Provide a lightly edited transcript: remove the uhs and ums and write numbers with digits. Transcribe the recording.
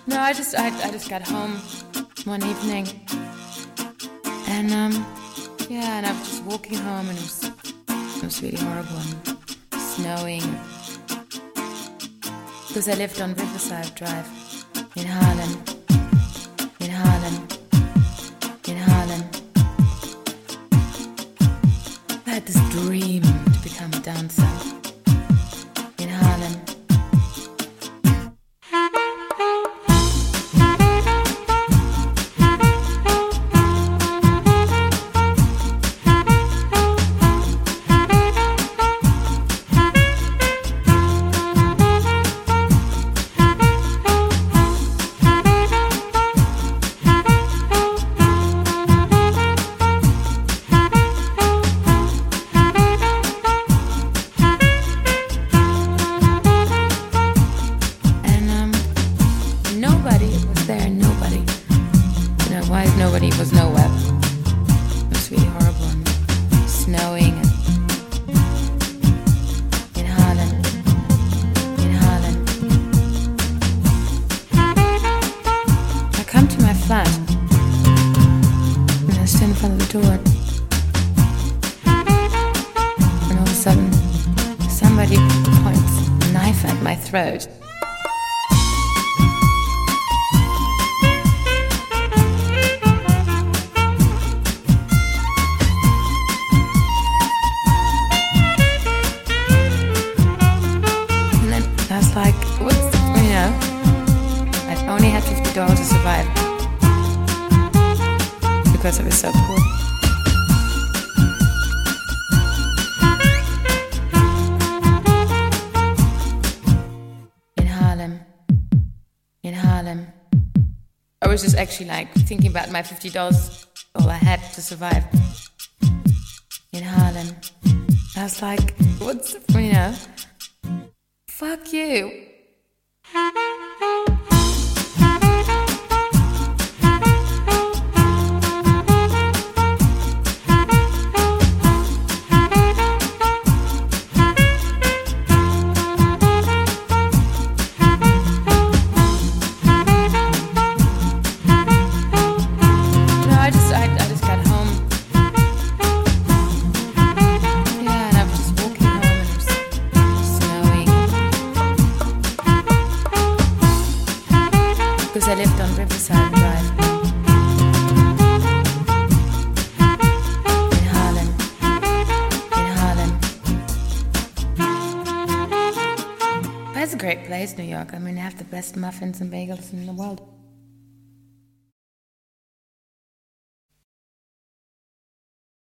I just got home one evening, and and I was just walking home, and it was really horrible and snowing. Because I lived on Riverside Drive in Harlem. I had this dream to become a dancer in Harlem. Nobody was nowhere. It was really horrible and snowing in Harlem. I come to my flat and I stand in front of the door, and all of a sudden somebody points a knife at my throat. Like, I only had $50 to survive because I was so poor. In Harlem. I was just actually like thinking about my $50, all I had to survive. In Harlem. I was like, fuck you. I just got home. Yeah, and I was just walking home, and it was snowing. Because I lived on Riverside Drive in Harlem. But it's a great place, New York. I mean, they have the best muffins and bagels in the world.